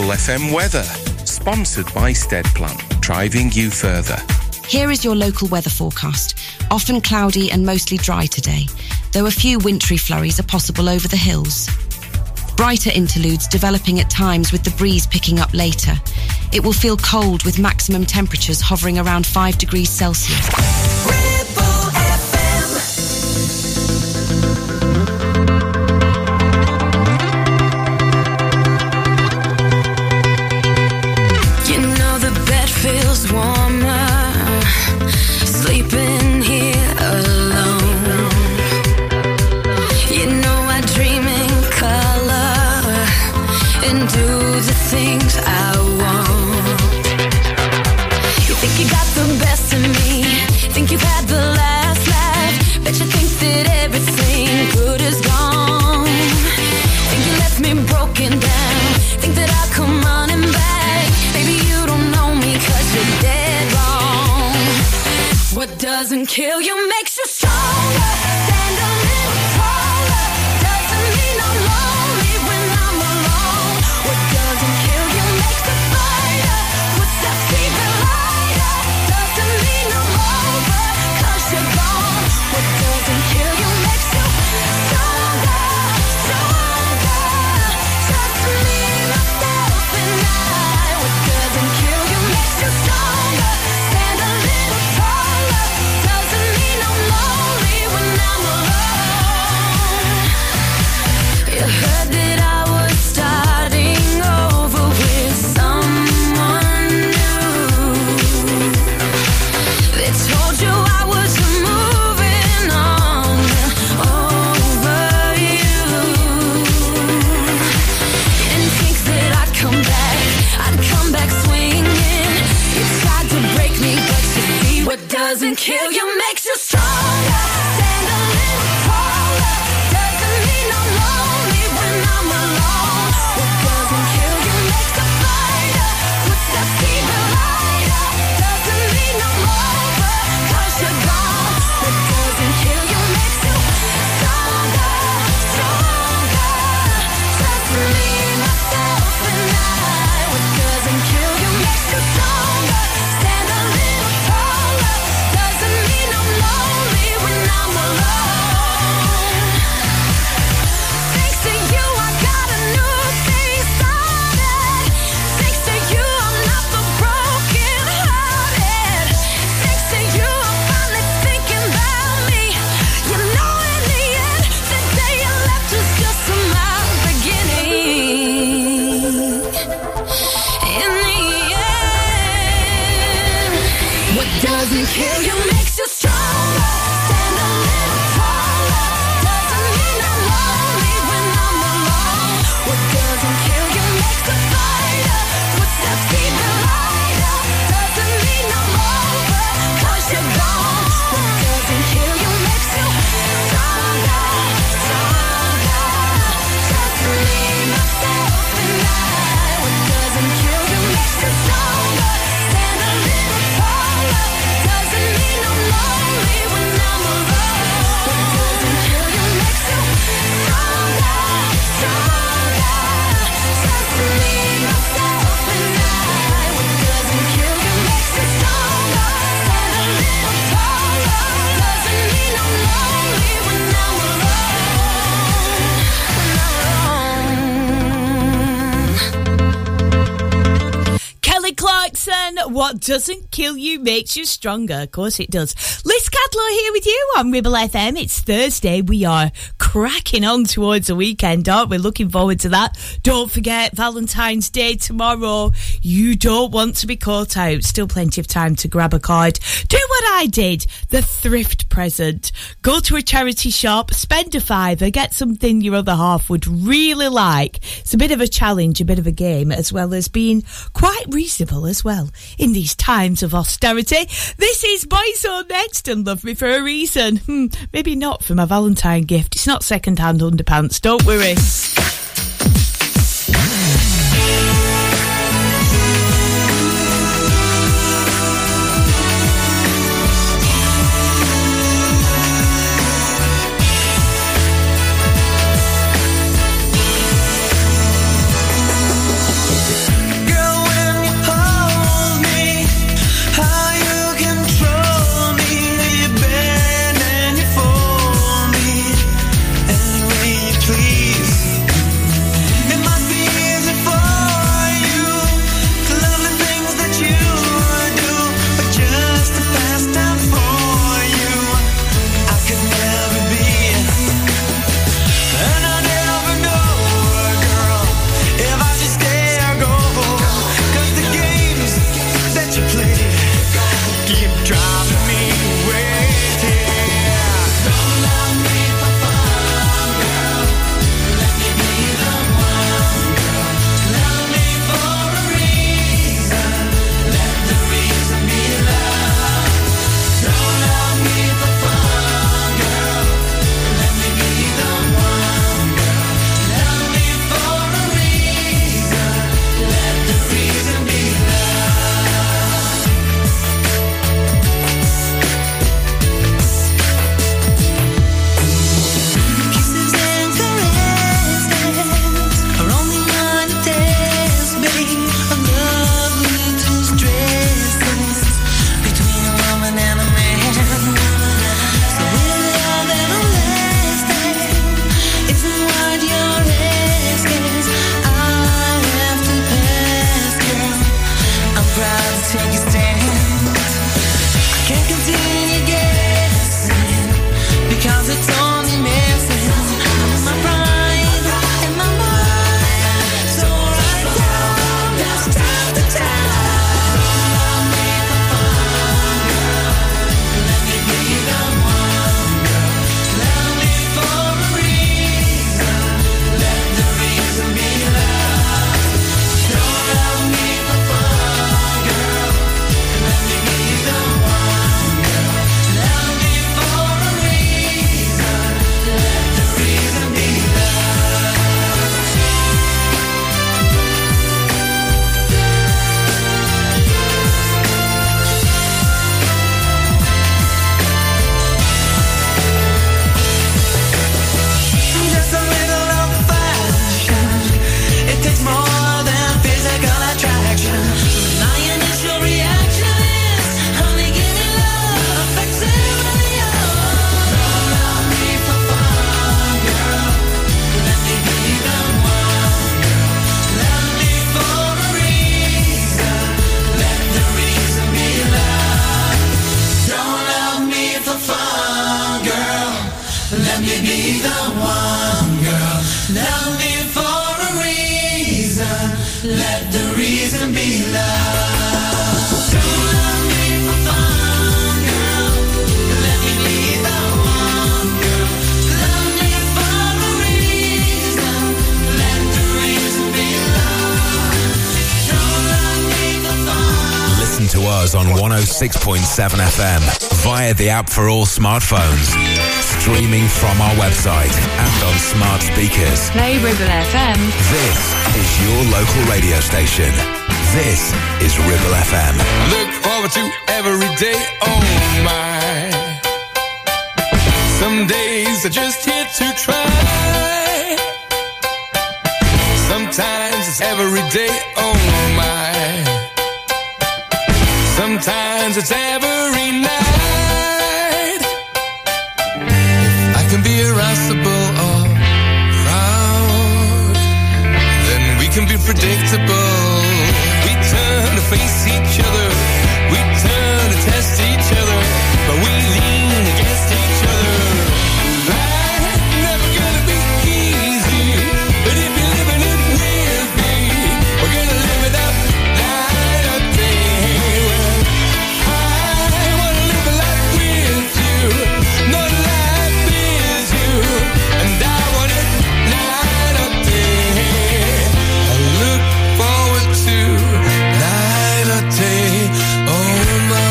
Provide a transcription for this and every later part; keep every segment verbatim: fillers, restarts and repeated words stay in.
Ribble F M weather. Sponsored by Steadplan, driving you further. Here is your local weather forecast. Often cloudy and mostly dry today, though a few wintry flurries are possible over the hills. Brighter interludes developing at times with the breeze picking up later. It will feel cold with maximum temperatures hovering around five degrees Celsius. Feels warmer, sleeping here alone. You know I dream in color and do the things I want. You think you got the best of me, think you've had the last laugh. Bet you think that everything good is gone. Think you left me broken down, think that I'll come running back. Baby, you don't know me 'cause you're dead wrong. What doesn't kill you makes you stronger. Stand a little taller. Doesn't mean I'm lonely when I'm alone. What doesn't kill you makes a fighter. Footsteps even lighter. Doesn't mean I'm over 'cause you're gone. What doesn't kill you makes you stronger, stronger. Trust me, myself and I. What doesn't kill you makes you stronger. Stand a little taller. Doesn't mean I'm lonely when I'm alone. You heard that I was starting over with someone new. They told you I was moving on over you. You didn't think that I'd come back, I'd come back swinging. You tried to break me, but you see what doesn't kill you makes you stronger. Stand a little taller. Doesn't mean I'm lonely when I'm alone. What doesn't kill you makes a fighter. Footsteps even lighter. Doesn't mean I'm over 'cause you're gone. What doesn't kill you makes you stronger, stronger. Trust me, myself and I. What doesn't kill you makes you stronger. Stand a little taller. Doesn't mean I'm lonely when I'm alone. Thanks to you, I got a new thing started. Thanks to you, I'm not so broken hearted. Thanks to you, I'm finally thinking about me. You know, in the end, the day you left was just my beginning. In the end, what doesn't kill you makes you stronger. Stand a little taller. Doesn't mean I'm lonely when I'm alone. What doesn't kill you makes a fighter. Footsteps even lighter. Doesn't mean I'm over 'cause you're gone. What doesn't kill you makes you stronger, stronger. Trust me, myself and I. What doesn't kill you makes you stronger. Stand a little taller. Doesn't mean I'm lonely when I'm alone. What doesn't kill you makes you stronger, stronger. Trust me, myself and I. What doesn't kill you makes you stronger. Stand a little taller. Doesn't mean I'm lonely when I'm alone. When I'm alone. Kelly Clarkson, what doesn't kill you makes you stronger. Of course it does. Liz Cadlow here with you on Ribble F M. It's Thursday. We are cracking on towards the weekend, aren't we? Looking forward to that. Don't forget Valentine's Day tomorrow. You don't want to be caught out. Still plenty of time to grab a card. Do what I did. The thrift present. Go to a charity shop, spend a fiver, get something your other half would really like. It's a bit of a challenge, a bit of a game, as well as being quite reasonable as well in these times of austerity. This is Boyzone next and Love Me for a Reason. Hmm, maybe not for my Valentine gift. It's not second-hand underpants, don't worry. cause it's only messing with my pride and my mind. So right now, there's time to time. Love me for fun, girl. Let me be the one, girl. Love me for a reason. Let the reason be love. Don't love me for fun, girl. Let me be the one, girl. Love me for a reason. Let the reason be love. Just a little of fashion. It takes more than physical attraction. My initial reaction is only give me love, facsimile. Don't love me for fun, girl. Let me be the one, girl. Love me for a reason. Let the reason be love. Don't love me for fun, girl. Let me be the one, girl. Love me for a reason. Let the reason be love. Don't love me for fun, girl. Let me be the one, girl. Love me for a reason. Let the reason be love. Don't love me for fun. Listen to us on one oh six point seven F M via the app for all smartphones, streaming from our website and on smart speakers. Play Ribble F M. This is your local radio station. This is Ribble F M. Look forward to every day, oh my. Some days are just here to try. Sometimes it's every day, oh my. Sometimes it's every night. If I can be irascible or proud, then we can be predictable. We turn to face each other, we turn to test each other, but we lean against each other. Life's never gonna be easy, but if you're living it with me, we're gonna live it up night or day. Well, I wanna live a life with you, no life is you, and I want it night or day. I look forward to night or day, oh my.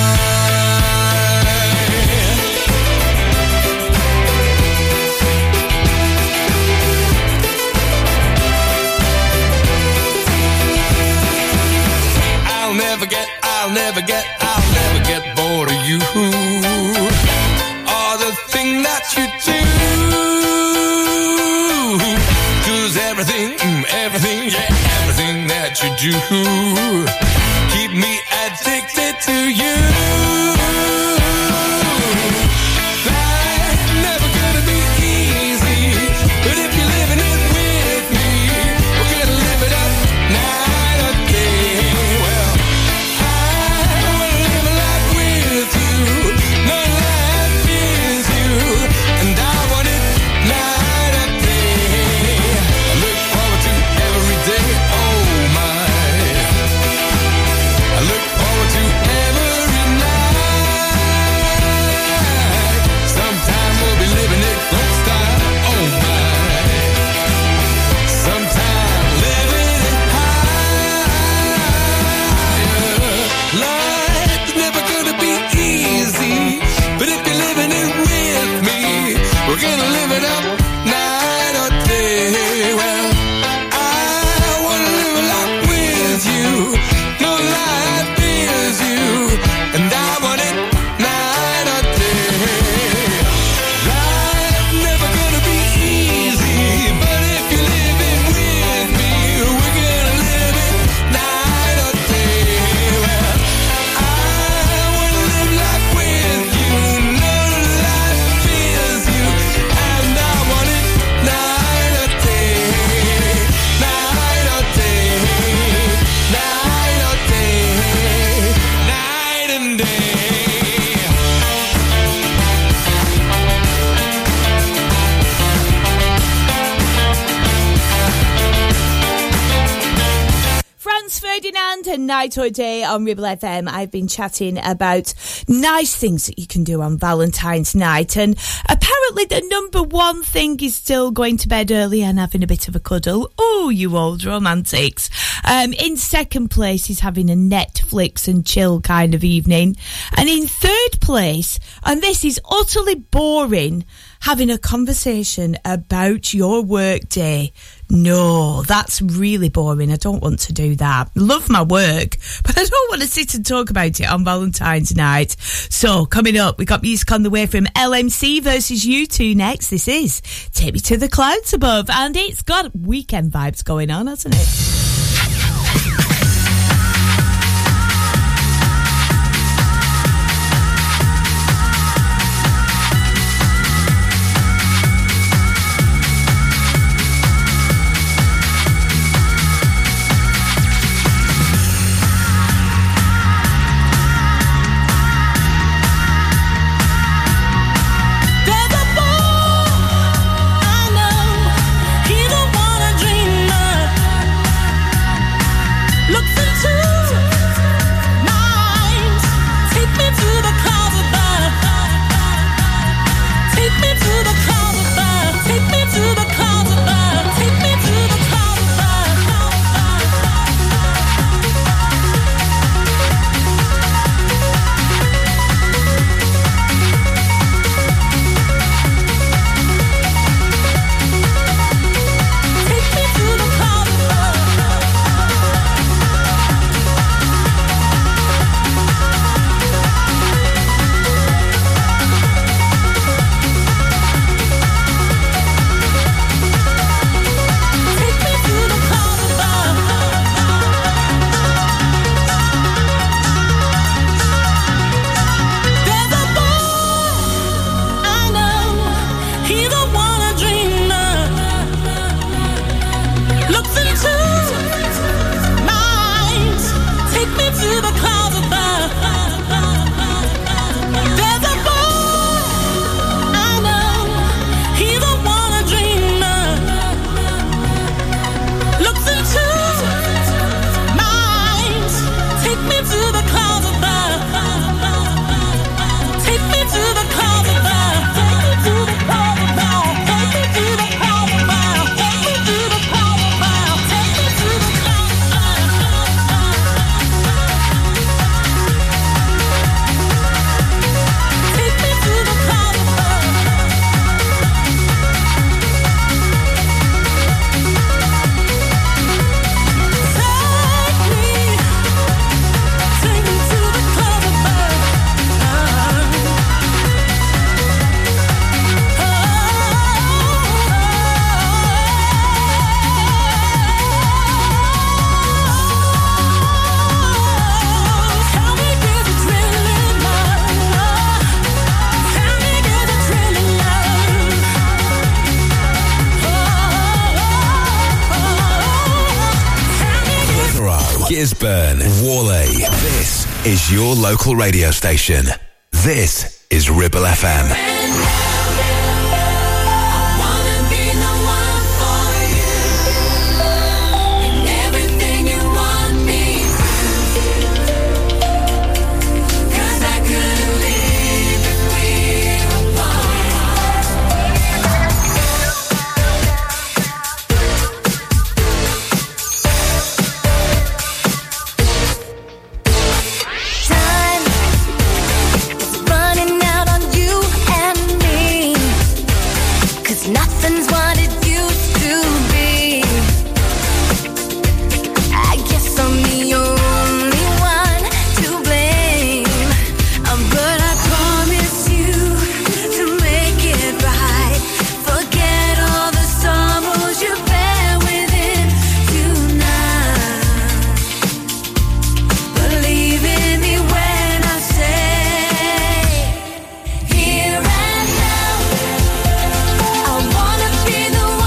I'll never get, I'll never get, I'll never get bored of you, or the thing that you do. 'Cause everything, mm, everything, yeah, everything that you do keep me addicted to you. Life's never gonna be easy, but if you're living it with me, we're gonna live it up night or day. Well, I wanna live a life with you, no life is you, and I want it night or day. I look forward to every day, oh my. I look forward to every night. Sometime we'll be living it gold style, oh my. Sometime living it high. Life's never gonna be easy, but if you're living it with me, we're gonna live it up night or day. Well, I wanna live a life with you, no life is you, and I want it night or day. Life's never gonna be easy, but if you live it with me, we're gonna live it night or day. Well, I wanna live life with you, no life is you, and I night or day on Ribble F M, I've been chatting about nice things that you can do on Valentine's night, and apparently the number one thing is still going to bed early and having a bit of a cuddle. Oh, you old romantics. Um, in second place is having a Netflix and chill kind of evening. And in third place, and this is utterly boring, having a conversation about your work day. No, that's really boring. I don't want to do that. Love my work, but I don't want to sit and talk about it on Valentine's night. So, coming up, we got music on the way from L M C versus U two next. This is Take Me to the Clouds Above, and it's got weekend vibes going on, hasn't it? Gisburn, Whalley. This is your local radio station. This is Ribble F M. I wanna be the one.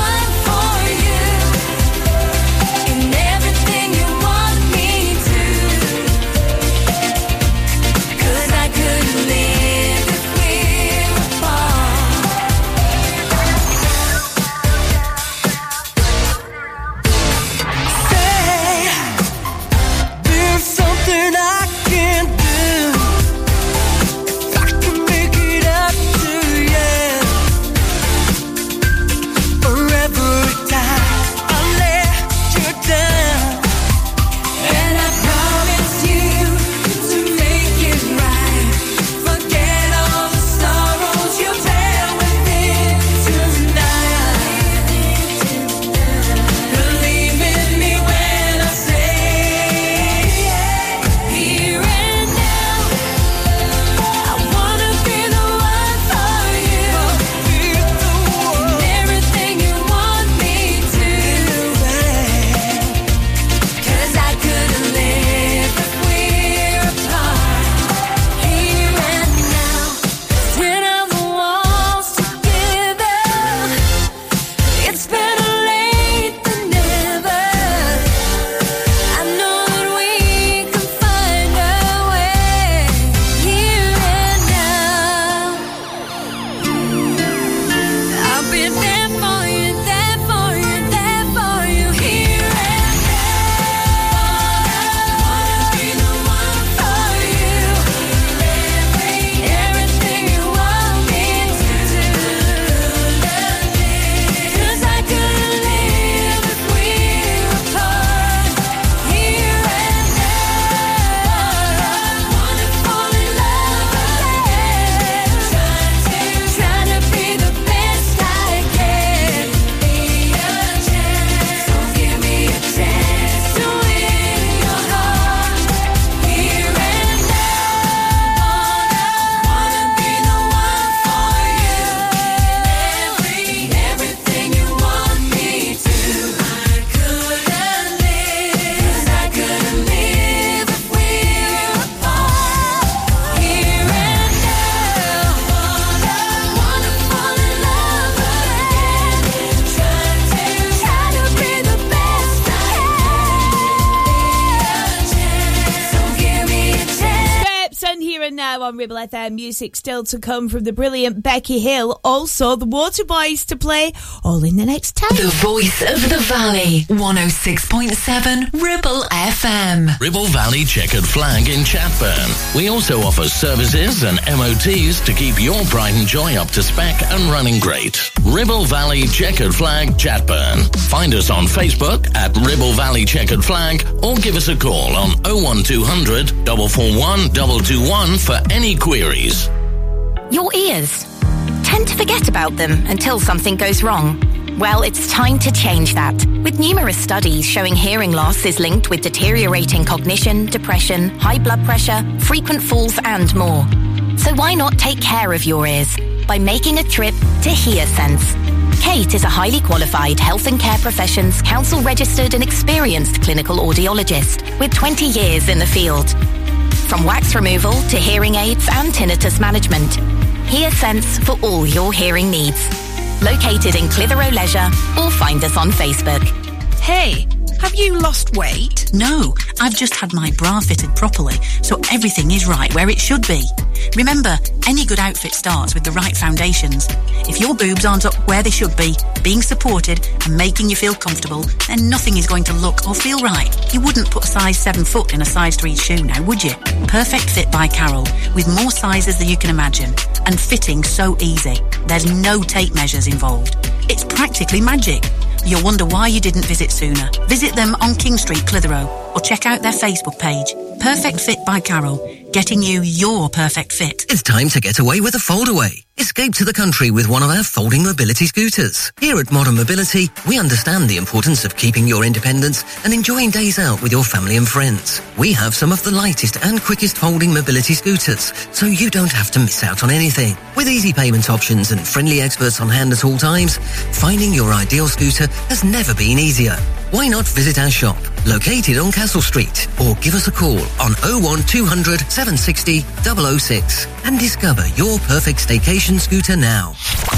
on Ribble F M. Music still to come from the brilliant Becky Hill. Also, the Waterboys to play, all in the next ten. The voice of the valley, one oh six point seven Ribble F M. Ribble Valley Checkered Flag in Chatburn. We also offer services and M O Ts to keep your pride and joy up to spec and running great. Ribble Valley Checkered Flag, Chatburn. Find us on Facebook at Ribble Valley Checkered Flag or give us a call on oh one two hundred, four four one, two two one for any queries. Your ears. Tend to forget about them until something goes wrong. Well, it's time to change that. With numerous studies showing hearing loss is linked with deteriorating cognition, depression, high blood pressure, frequent falls and more. So why not take care of your ears by making a trip to HearSense? Kate is a highly qualified health and care professions, council registered and experienced clinical audiologist with twenty years in the field. From wax removal to hearing aids and tinnitus management, HearSense for all your hearing needs. Located in Clitheroe Leisure or find us on Facebook. Hey, have you lost weight? No, I've just had my bra fitted properly, so everything is right where it should be. Remember, any good outfit starts with the right foundations. If your boobs aren't up where they should be, being supported and making you feel comfortable, then nothing is going to look or feel right. You wouldn't put size seven foot in a size three shoe now, would you? Perfect Fit by Carol, with more sizes than you can imagine, and fitting so easy. There's no tape measures involved. It's practically magic. You'll wonder why you didn't visit sooner. Visit them on King Street, Clitheroe, or check out their Facebook page. Perfect Fit by Carol, getting you your perfect fit. It's time to get away with a foldaway. Escape to the country with one of our folding mobility scooters. Here at Modern Mobility, we understand the importance of keeping your independence and enjoying days out with your family and friends. We have some of the lightest and quickest folding mobility scooters, so you don't have to miss out on anything. With easy payment options and friendly experts on hand at all times, finding your ideal scooter has never been easier. Why not visit our shop, located on Castle Street, or give us a call on oh one two hundred, seven six oh, double oh six and discover your perfect staycation scooter now.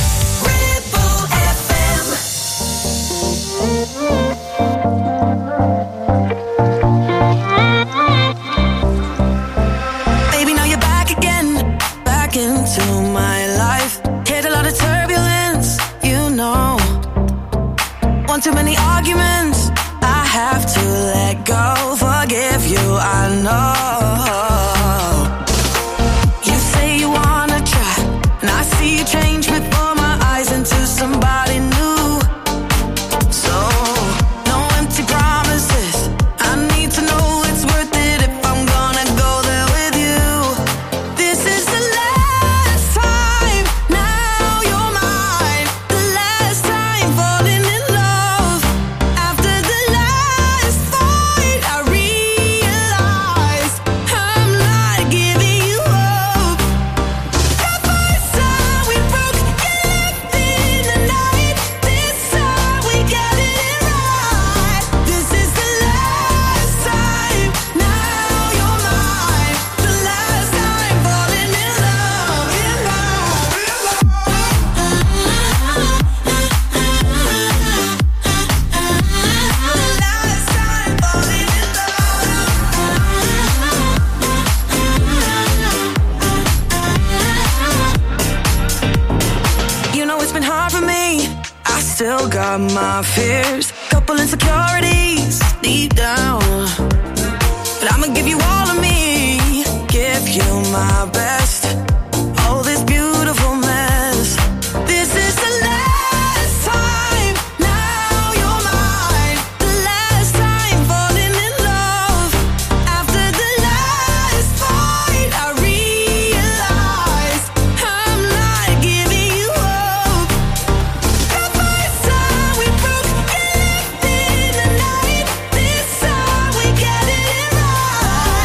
Baby, now you're back again, back into my life. Hit a lot of turbulence, you know. One too many arguments, I have to let go. Forgive you, I know. You say you wanna try, and I see you change before my eyes into somebody new. So, no empty promises, I need to know it's worth it if I'm gonna go there with you. This is the last time, now you're mine. The last time falling in love. After the last fight, I realized I'm not giving you up. The first time we broke, you left in the night. This time we got it right. This is the last time, now you're mine. The last time falling in love, in love. Last time falling in love. You know it's been hard for me. I still got my fears, couple insecurities deep down. But I'ma give you all of me, give you my best. Oh, this beautiful mess. This is the last time, now you're mine. The last time falling in love. After the last fight, I realized I'm not giving you up. The first time we broke, you left in the night. This time we got it right.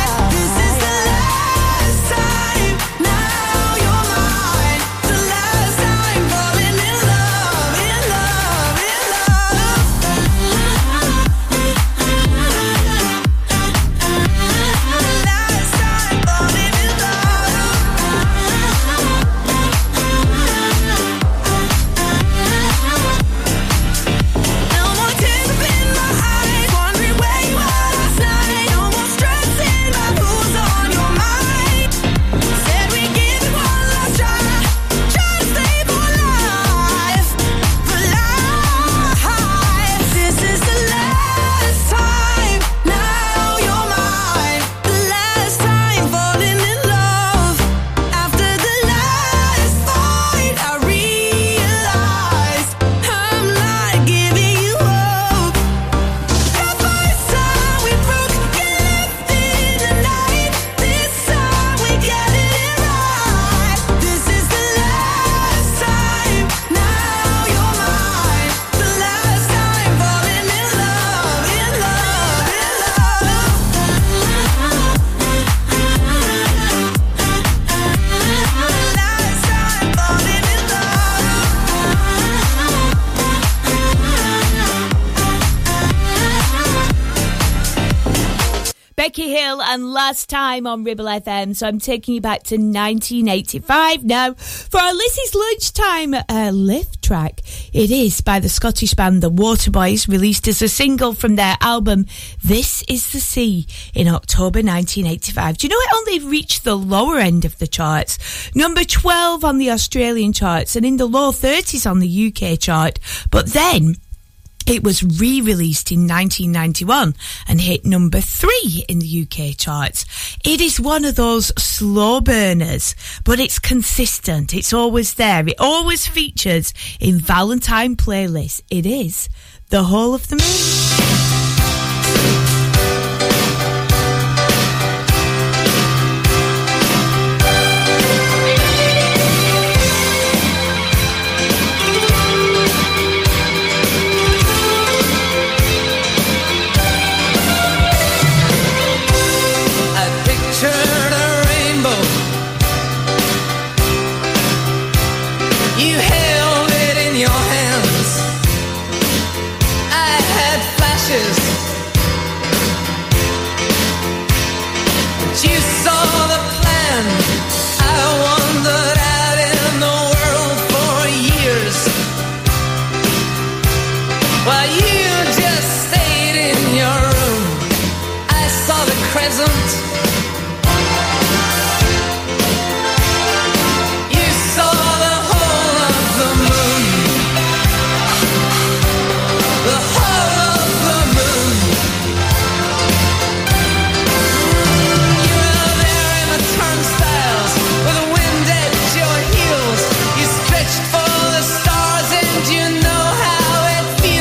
Becky Hill and Last Time on Ribble F M. So I'm taking you back to nineteen eighty-five now for our Lizzie's Lunchtime uh, lift track. It is by the Scottish band The Waterboys, released as a single from their album This Is the Sea in October nineteen eighty-five. Do you know it only reached the lower end of the charts? Number twelve on the Australian charts and in the low thirties on the U K chart. But then it was re-released in nineteen ninety-one and hit number three in the U K charts. It is one of those slow burners, but it's consistent. It's always there. It always features in Valentine playlists. It is The Whole of the Moon.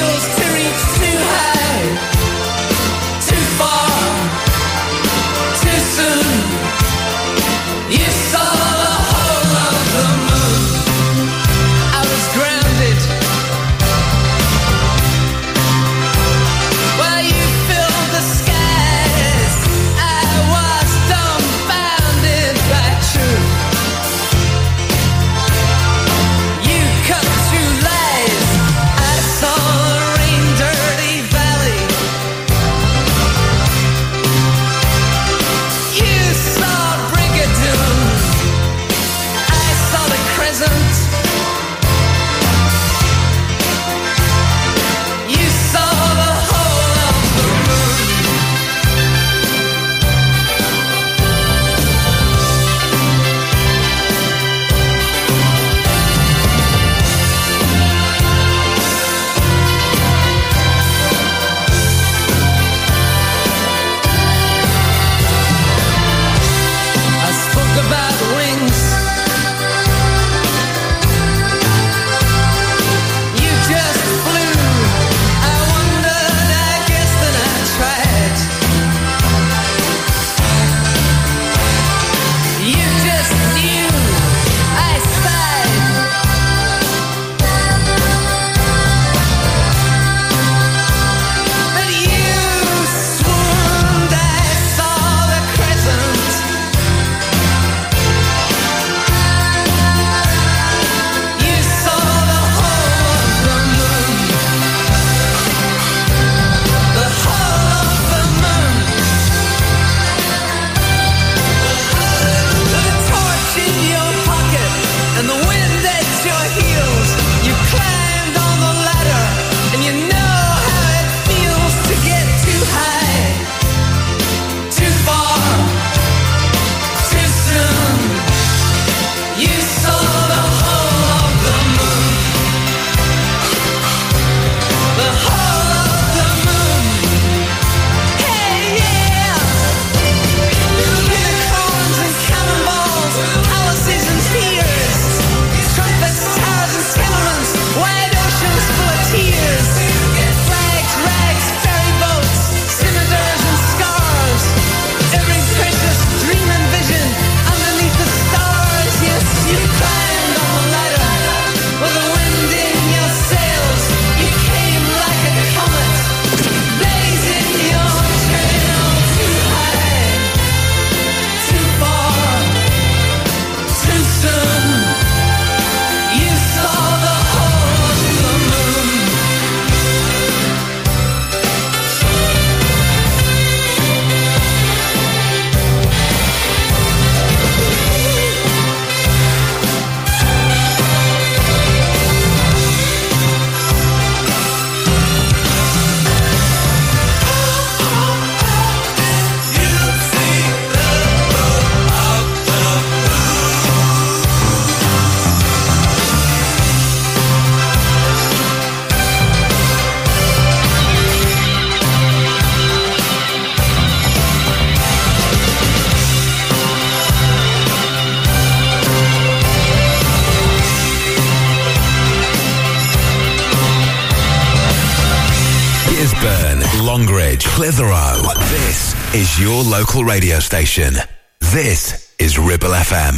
Too Chatburn, Longridge, Clitheroe. This is your local radio station. This is Ribble F M.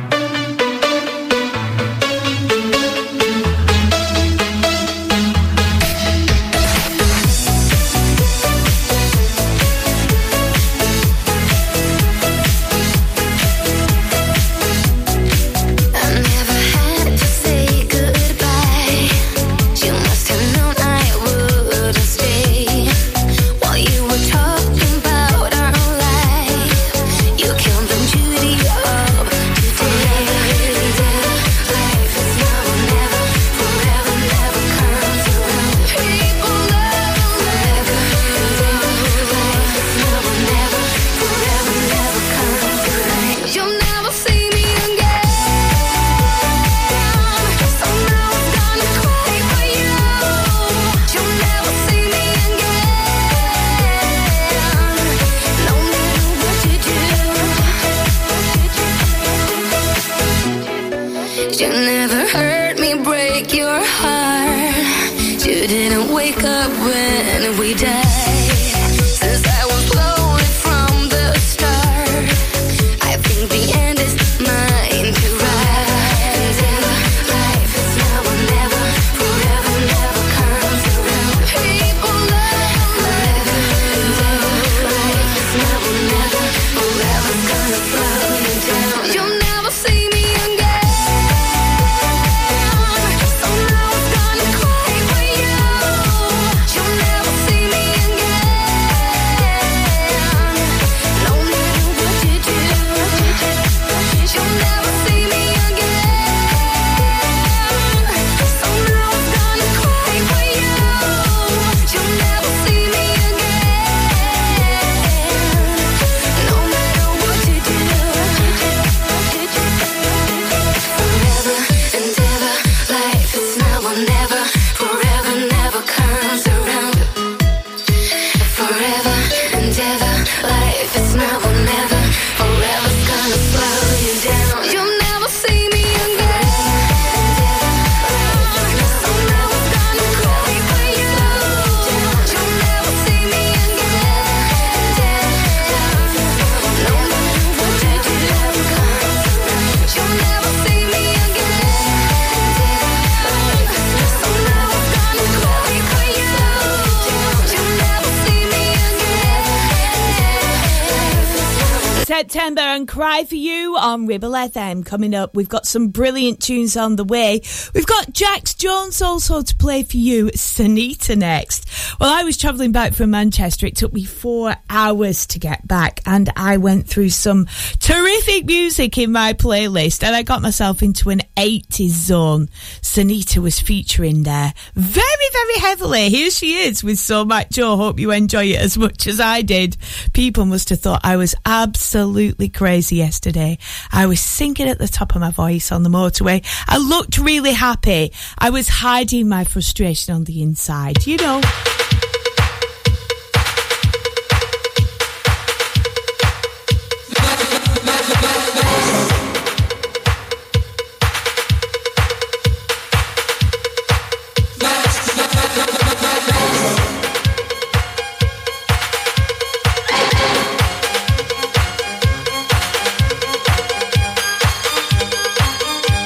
September and Cry For You on Ribble F M. Coming up, we've got some brilliant tunes on the way. We've got Jax Jones also to play for you, Sunita next. Well, I was travelling back from Manchester. It took me four hours to get back, and I went through some terrific music in my playlist, and I got myself into an eighties zone. Sunita was featuring there very, very heavily. Here she is with So Much Joe. Hope you enjoy it as much as I did. People must have thought I was absolutely crazy yesterday. I was singing at the top of my voice on the motorway. I looked really happy. I was hiding my frustration on the inside, you know.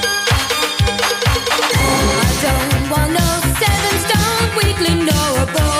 I don't want no seven stone weekly, no a boy.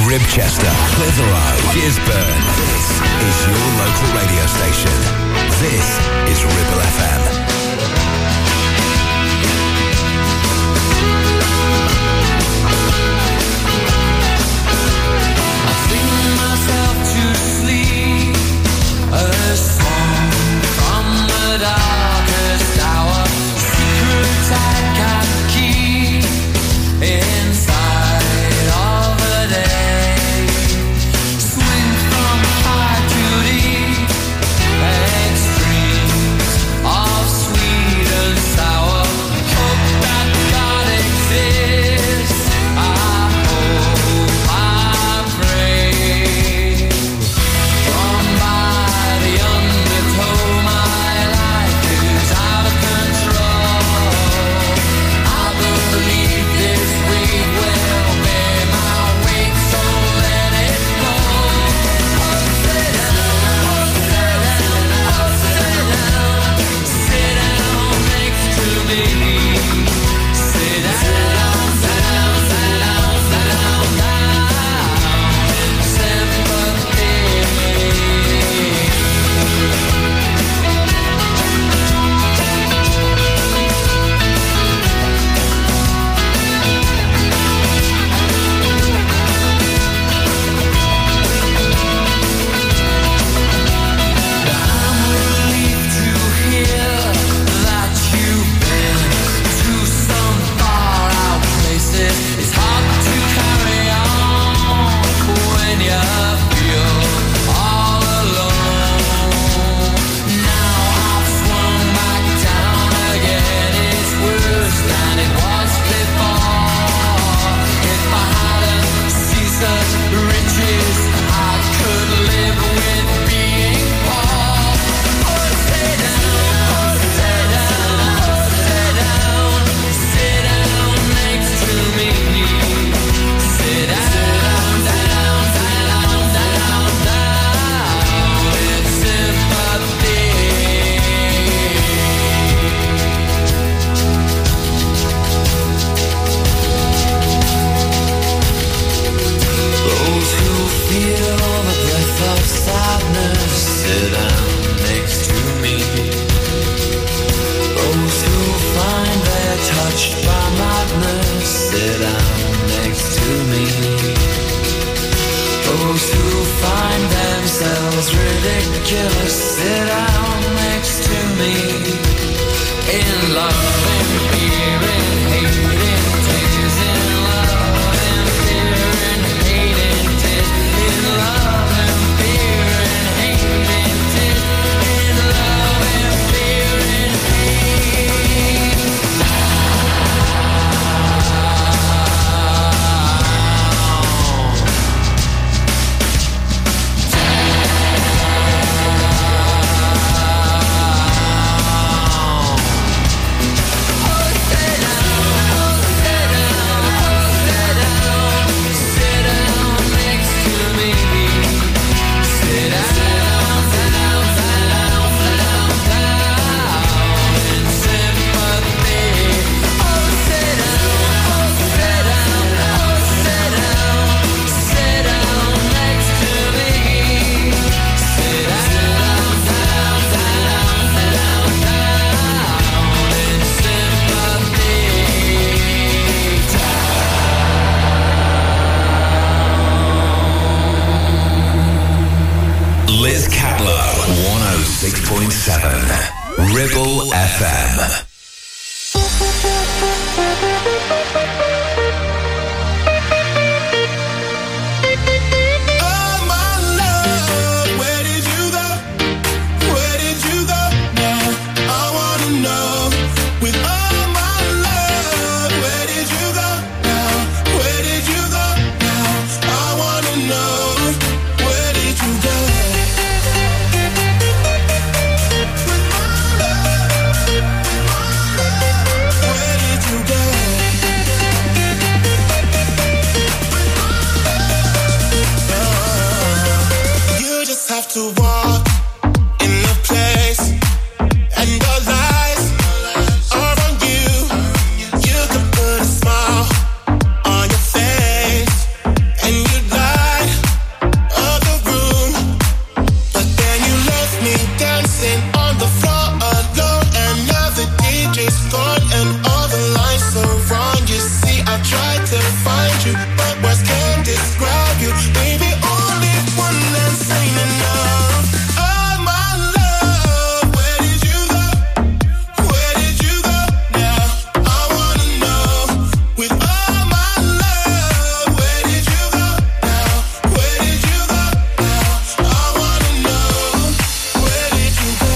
Ribchester, Clitheroe, Gisburn. This is your local radio station. This is Ribble F M. A song from the darkest hour, secret I can't keep inside of a day. Swing from high to deep, extremes of sweet and sour. Hope that God exists. I hope, I pray. From by the undertow, my life is out of control. I believe this wave will bear my weight, so let it go. Oh, sit down, oh, sit down, oh, sit down. Sit down next to me. Sit down, sit down, sit down, sit down, down in sympathy. I'm relieved to hear that you've been to some far out places. It's hard to carry on when you feel all alone. Now I've swung back down again. It's worse than it was before. If I hadn't seen such riches, I could live with being poor. Oh, sit down, oh, sit down, oh, sit down. Sit down next to me. Sit down, down, down, down, down in sympathy. Those who feel the breath of sadness, sit down next to me. Those who find they're touched by madness, sit down next to me. Those who find themselves ridiculous, sit down next to me. In love, in fear, in hate, in tears, in love, in fear, in hate, in tears, in love, in fear, in hate, in tears, in love, in fear, in hate. Liz Catlow, one oh six point seven, Ribble F M. floor alone, and now the D J's gone, and all the lights are wrong. You see, I tried to find you, but words can't describe you. Baby, only one that's ain't enough. Oh, my love, where did you go? Where did you go now? I wanna know. With all my love, where did you go now? Where did you go now? I wanna know. Where did you go?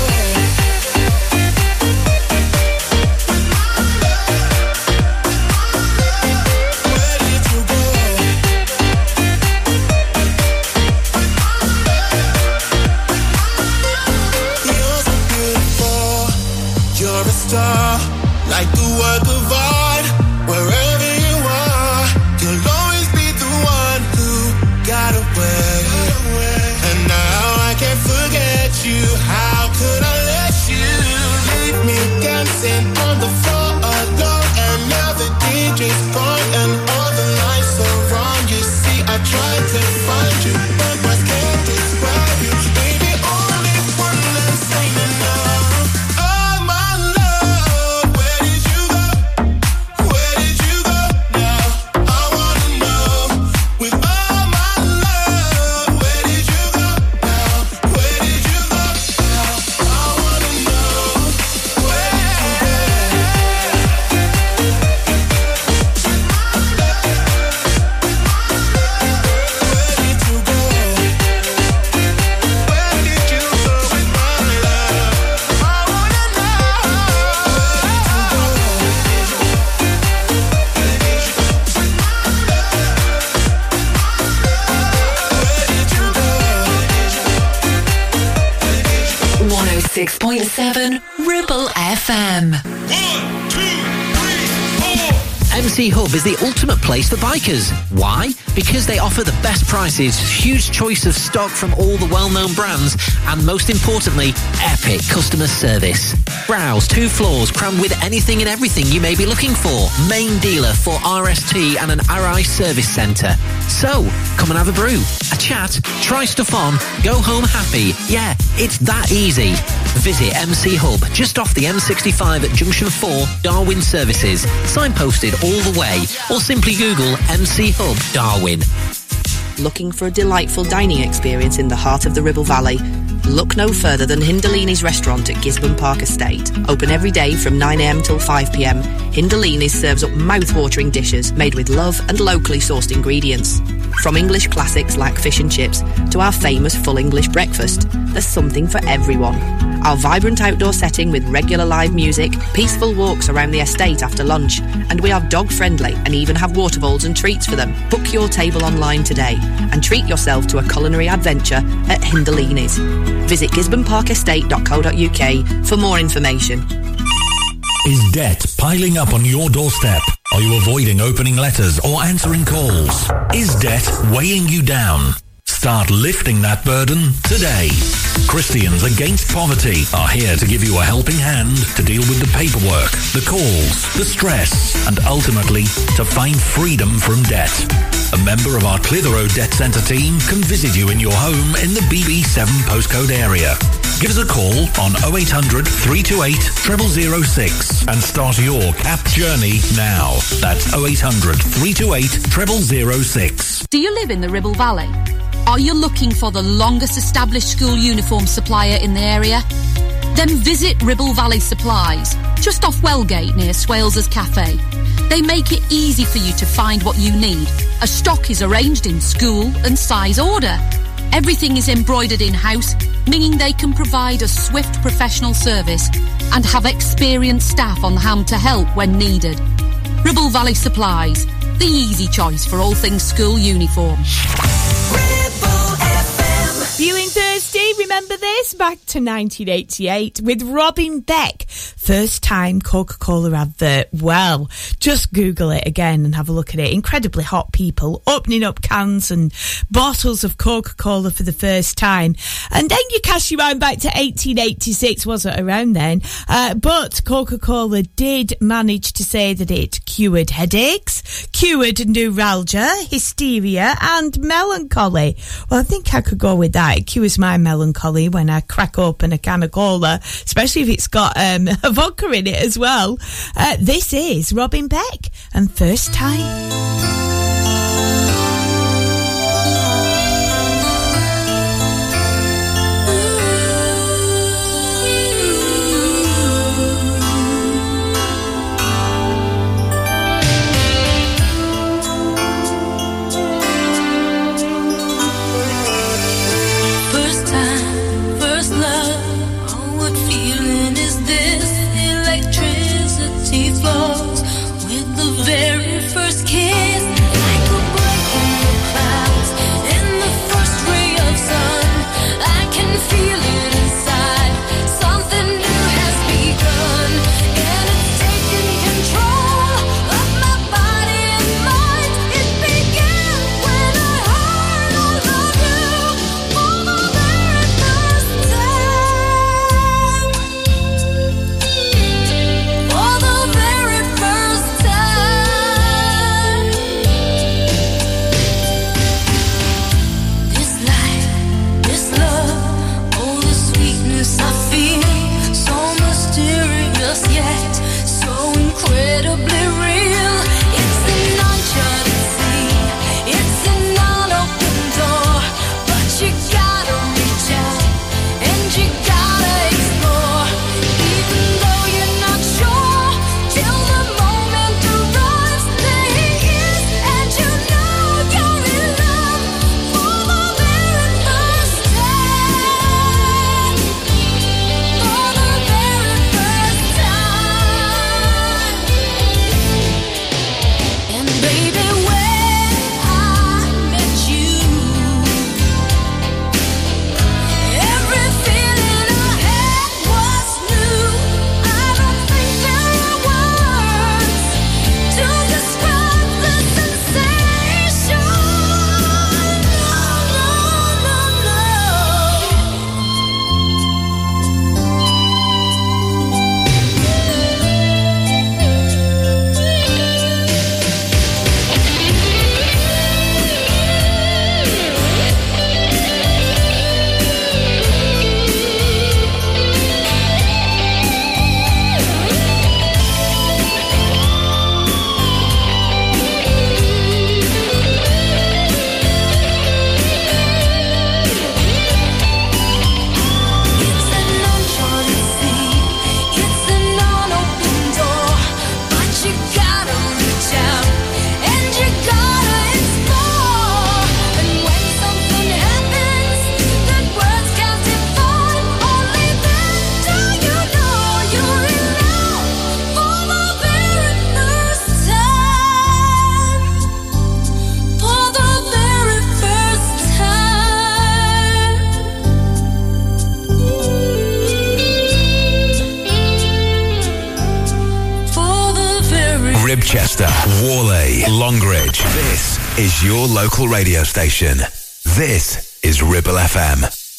You're so beautiful, you're a star, like a work of art. Wherever you are, you'll always be the one who got away. And now I can't forget you. How could I let you leave me dancing on the floor alone? And now the D J's gone, and all the lights are wrong. You see, I tried to find you, but words can't describe you. Baby, only one that's ain't enough. Oh, my love, where did you go? Where did you go now? I wanna know. With all my love, where did you go now? Where did you go now? I wanna know. Where did you go? Where did you go? Where did you go with my love? I wanna one oh six point seven Ribble F M. M C Hub is the ultimate place for bikers. Why? Because they offer the best prices, huge choice of stock from all the well-known brands, and most importantly, epic customer service. Browse two floors crammed with anything and everything you may be looking for. Main dealer for R S T and an R I service centre. So, come and have a brew, a chat, try stuff on, go home happy. Yeah, it's that easy. Visit M C Hub, just off the M sixty-five at Junction four, Darwin Services. Signposted all the way, or simply Google M C Hub Darwin. Looking for a delightful dining experience in the heart of the Ribble Valley? Look no further than Hindalini's restaurant at Gisborne Park Estate. Open every day from nine a m till five p m. Hindalini's serves up mouth-watering dishes made with love and locally sourced ingredients. From English classics like fish and chips to our famous full English breakfast, there's something for everyone. Our vibrant outdoor setting with regular live music, peaceful walks around the estate after lunch, and we are dog-friendly and even have water bowls and treats for them. Book your table online today and treat yourself to a culinary adventure at Hindalini's. Visit gisborne park estate dot co dot u k for more information. Is debt piling up on your doorstep? Are you avoiding opening letters or answering calls? Is debt weighing you down? Start lifting that burden today. Christians Against Poverty are here to give you a helping hand to deal with the paperwork, the calls, the stress, and ultimately to find freedom from debt. A member of our Clitheroe Debt Centre team can visit you in your home in the B B seven postcode area. Give us a call on oh eight hundred, three two eight, zero zero zero six and start your C A P journey now. That's oh eight hundred, three two eight, zero zero zero six. Do you live in the Ribble Valley? Are you looking for the longest established school uniform supplier in the area? Then visit Ribble Valley Supplies, just off Wellgate near Swales's Cafe. They make it easy for you to find what you need, as stock is arranged in school and size order. Everything is embroidered in-house, meaning they can provide a swift professional service and have experienced staff on hand to help when needed. Ribble Valley Supplies, the easy choice for all things school uniform. Viewing Thursday, remember this? Back to nineteen eighty-eight with Robin Beck. First time Coca-Cola advert. Well, just Google it again and have a look at it. Incredibly hot people opening up cans and bottles of Coca-Cola for the first time. And then you cast your mind back to eighteen eighty-six, wasn't around then. Uh, but Coca-Cola did manage to say that it cured headaches, cured neuralgia, hysteria and melancholy. Well, I think I could go with that. It cures my melancholy Valley when I crack open a can of cola, especially if it's got um, a vodka in it as well. Uh, this is Robin Beck and First Time. Very first kiss, like a break in the clouds, in the first ray of sun, I can feel it inside. Something new has begun, and it's taking control of my body and mind. It began when I heard I love you for the very first time. For the very first time. I feel so mysterious yet so incredibly real. It's an uncharted sea, it's an unopened door, but you gotta reach out and you gotta explore, even though you're not sure till the moment arrives. There he is, and you know you're in love for the very first time. For the very first time. And baby, when I met you, every feeling I had was new. I don't think there are words to describe the sensation. No, no, no, it's an uncharted sea, it's an unopened door, but you gotta reach out and you gotta explore. And when something happens that words can't define, only then do you know you're in love for the very first time. For the very first time. For the very Ribchester, Worley, Longridge. This is your local radio station. This is Ribble F M.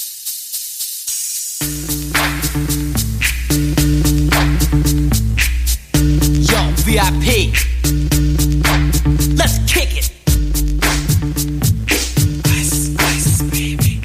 Yo, V I P. Let's kick it. Ice, ice, baby.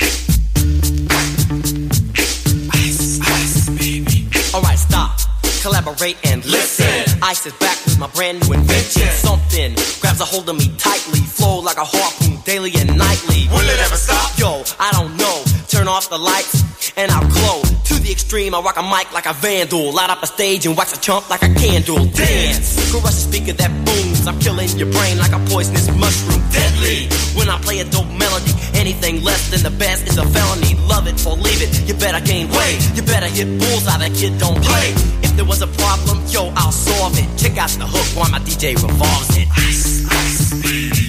Ice, ice, baby. Alright, stop. Collaborate and listen. Ice is back with my brand new invention. Something grabs a hold of me tightly, flow like a harpoon daily and nightly. Will it ever stop? Yo, I don't know. Turn off the lights and I'll glow. To the extreme, I rock a mic like a vandal. Light up a stage and wax a chump like a candle. Dance, crush a speaker that booms. I'm killing your brain like a poisonous mushroom. Deadly, when I play a dope melody. Anything less than the best is a felony. Love it or leave it, you better gain weight. You better hit bullseye, that kid don't play. If there was a problem, yo, I'll solve it. Check out the hook while my D J revolves it. Ice, ice, baby.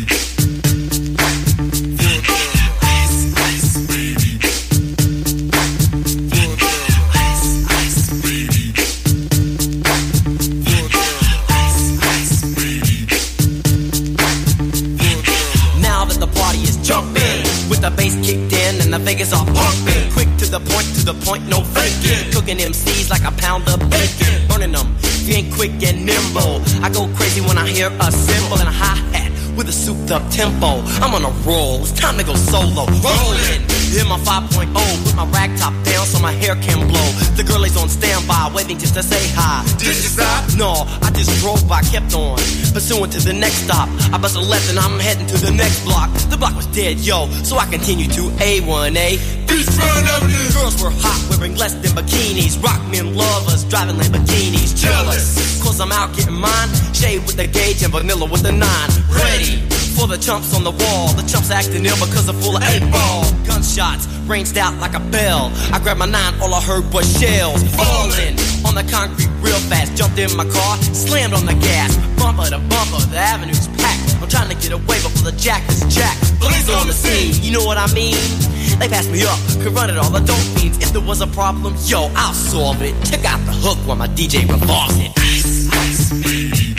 The bass kicked in and the Vegas all pumping. Quick to the point, to the point, no faking. Cooking M Cs like a pound of bacon. Burning them, if you ain't quick and nimble. I go crazy when I hear a cymbal and a hi-hat. with a souped up tempo. I'm on a roll, it's time to go solo. Rolling, in my five point oh, put my rag top down so my hair can blow. The girl is on standby, waiting just to say hi. Did you stop? No, I just drove by, kept on, pursuing to the next stop. I bust a left and I'm heading to the next block. The block was dead, yo, so I continued to A one A. Beachfront Avenue. Girls were hot, wearing less than bikinis. Rock men lovers, driving Lamborghinis. Jealous, cause I'm out getting mine. Shade with the gauge and vanilla with the nine. Ready for the chumps on the wall. The chumps acting ill because they're full of eight ball. Gunshots ranged out like a bell. I grabbed my nine, all I heard was shells falling on the concrete real fast. Jumped in my car, slammed on the gas. Bumper to bumper, the avenue's packed. I'm trying to get away before the jack is jacked. Police on the scene, you know what I mean? They passed me up, could run it all the dope fiends. If there was a problem, yo, I'll solve it. Check out the hook while my D J revolves it. Ice, ice, baby.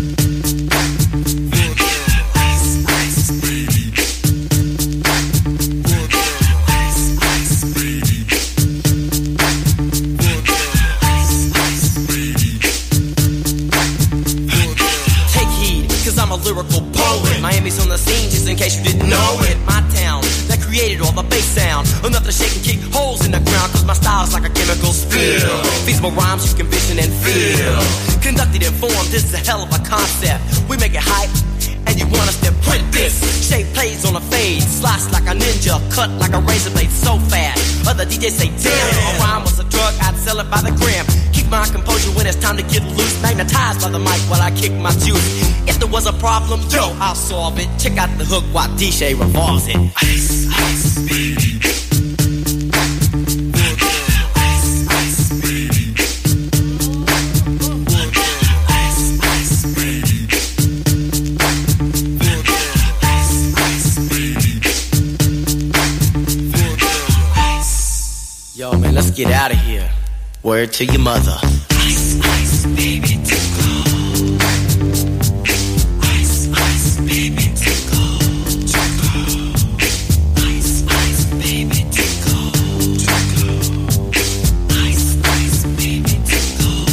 Lyrical poet. Miami's on the scene, just in case you didn't know it. My town that created all the bass sound. Enough to shake and kick holes in the ground, cause my style's like a chemical spill. Feasible rhymes you can vision and feel. Conducted in form, this is a hell of a concept. We make it hype, and you want us to print this. Shape plays on a fade, slice like a ninja, cut like a razor blade so fast. Other D Js say, damn, if a rhyme was a drug, I'd sell it by the gram. Keep my composure when it's time to get loose. Magnetized by the mic while I kick my juice. If there was a problem, yo, I'll solve it. Check out the hook while D J revolves it. Ice, ice, baby. Ice, ice, baby. Ice, ice, baby. Ice, ice, baby. Yo, man, let's get out of here. Word to your mother. Ice, ice, baby, tickle. Ice, ice, baby, tickle. Tickle. Ice, ice, baby, tickle. Tickle. Ice, ice, baby, tickle.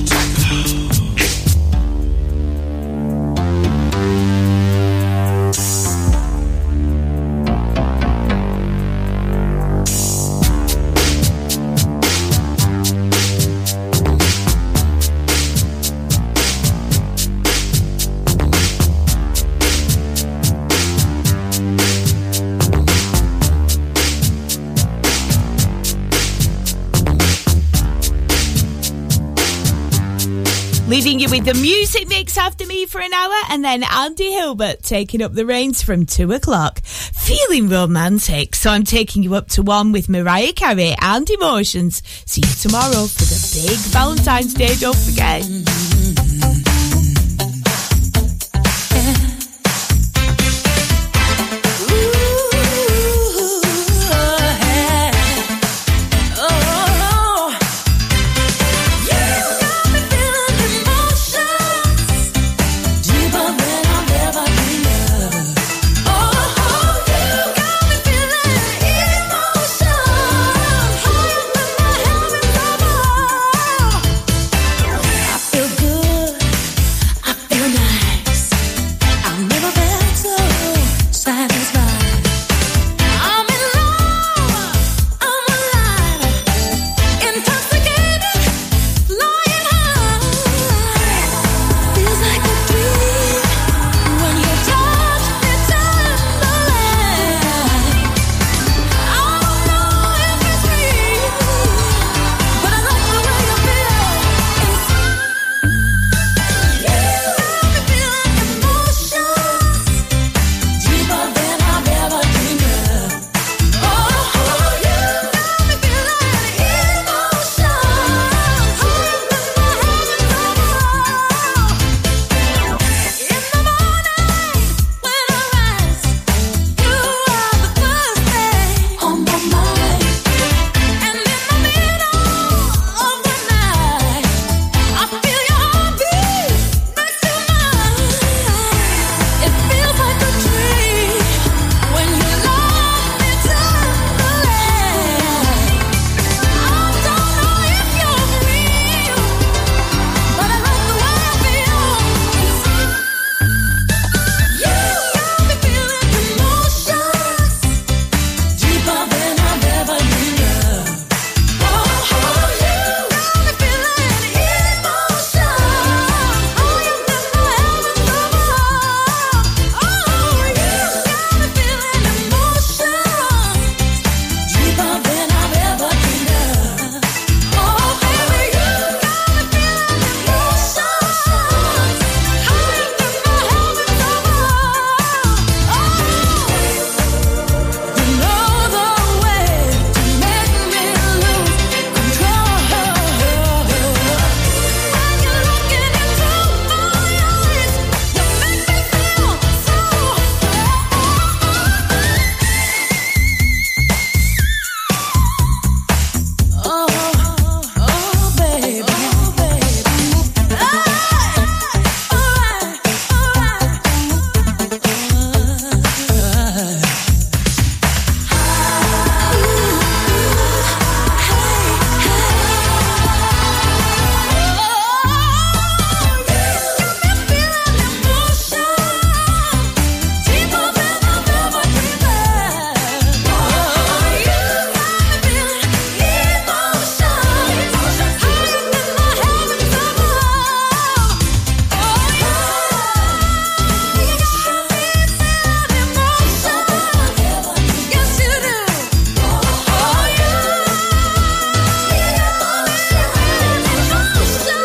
Leaving you with the music mix after me for an hour, and then Andy Hilbert taking up the reins from two o'clock. Feeling romantic, so I'm taking you up to one with Mariah Carey and Emotions. See you tomorrow for the big Valentine's Day, don't forget.